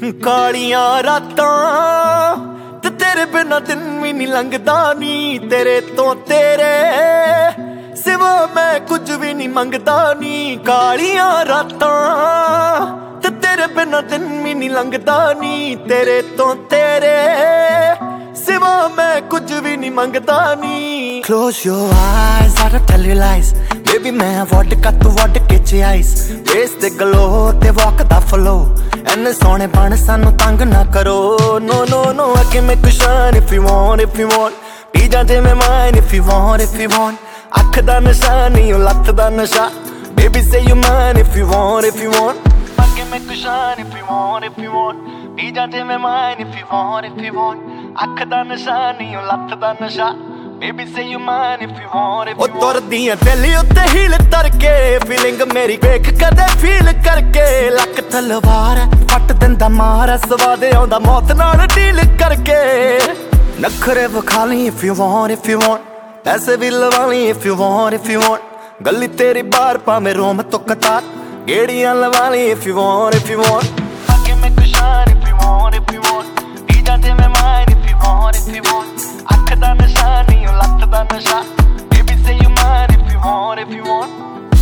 ਕਾਲੀਆਂ ਰਾਤਾਂ ਤੇ ਤੇਰੇ ਬਿਨਾਂ ਦਿਨ ਵੀ ਨਹੀਂ ਲੰਘਦਾ ਨੀ। ਤੇਰੇ ਤੋਂ ਤੇਰੇ ਸਿਵਾ ਮੈਂ ਕੁਝ ਵੀ ਨਹੀਂ ਮੰਗਦਾ ਨੀ। ਕਾਲੀਆਂ ਰਾਤਾਂ ਤੇ ਤੇਰੇ ਬਿਨਾਂ ਦਿਨ ਵੀ ਨਹੀਂ ਲੰਘਦਾ ਨੀ। ਤੇਰੇ ਤੋਂ ਤੇਰੇ ਸਿਵਾ ਮੈਂ ਕੁਝ ਵੀ ਨਹੀਂ ਮੰਗਦਾ ਨੀ। Close your eyes, I don't tell you lies, baby ਮੈਂ ਵੋਡਕਾ ਤੂੰ ਵੋਡਕੇ ਚ ਆਈਸ। ਫੇਸ ਤੇ ਗਲੋ ਤੇ ਵਾਕ ਦਾ ਫਲੋ, ਐਨੇ ਸੋਹਣੇ ਬਣ ਸਾਨੂੰ ਤੰਗ ਨਾ ਕਰੋ। No no no, I can make you shine if you want, if you want। ਪੀ ਜਾ ਜੇ ਮੈਂ mine if you want, if you want। ਅੱਖ ਦਾ ਨਸ਼ਾ ਨਹੀਂ ਉਹ ਲੱਤ ਦਾ ਨਸ਼ਾ, baby say you mine if you want, if you want। I can make you shine if you want, if you want। ਪੀ ਜਾ ਜੇ ਮੈਂ mine if you want, if you want। ਅੱਖ ਦਾ ਨਸ਼ਾ ਨਹੀਂ ਉਹ ਲੱਤ ਦਾ ਨਸ਼ਾ, baby say you mine if you want, if you want। ਉਹ ਤੁਰਦੀਆਂ ਦਿਲ ਉੱਤੇ ਹੀਲ ਤਰ ਕੇ, ਫੀਲਿੰਗ ਮੇਰੀ ਵੇਖ ਕਦੇ ਫੀਲ ਕਰਕੇ। ਲੱਕ ਤਲਵਾਰ ਫੱਟ ਦਿੰਦਾ ਮਾਰ, ਸਵਾਦ ਆਉਂਦਾ ਮੌਤ ਨਾਲ ਡੀਲ ਕਰਕੇ। ਨਖਰੇ ਵਿਖਾ ਲਈ if you want, if you want। ਪੈਸੇ ਵੀ ਲਵਾ ਲਈ if you want, if you want। ਗਲੀ ਤੇਰੀ ਬਾਹਰ ਭਾਵੇਂ ਰੋਮ ਤੋਂ ਕਤਾਰ, ਗੇੜੀਆਂ ਲਵਾ ਲਈ if you want, if you want। I can make you shine if you want, if you want। ਪੀ ਜਾ ਜੇ ਮੈਂ mine if you want, if you want। ਅੱਖ ਦਾ ਨਸ਼ਾ ਨਹੀਂ ਉਹ ਲੱਤ ਦਾ ਨਸ਼ਾ, baby say you mine if you want, if you want।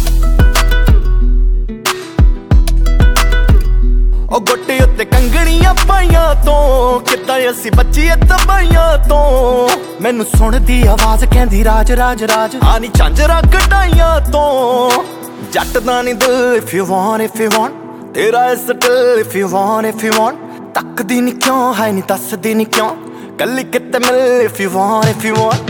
ਉਹ ਗੋਟੇ ਉੱਤੇ ਕੰਗਣੀਆਂ ਪਾਈਆਂ ਤੋਂ, ਕਿੱਦਾਂ ਅਸੀਂ ਬੱਚੀਏ ਦਬਾਈਆਂ ਤੋਂ। ਮੈਨੂੰ ਸੁਣਦੀ ਆਵਾਜ਼ ਕਹਿੰਦੀ ਰਾਜ ਰਾਜ ਰਾਜ, ਆ ਨੀ ਝਾਂਜਰਾਂ ਕਢਾਈਆਂ ਤੋਂ। ਜੱਟ ਦਾ ਨੀ ਦਿਲ if you want, if you want। ਤੇਰਾ ਇਸ ਦਿਲ if you want, if you want। ਤੱਕਦੀ ਨੀ ਕਿਉਂ ਹੈ ਨੀ ਦੱਸਦੀ ਨੀ ਕਿਉਂ, ਕੱਲੀ ਕਿਤੇ ਮਿਲ if you want, if you want।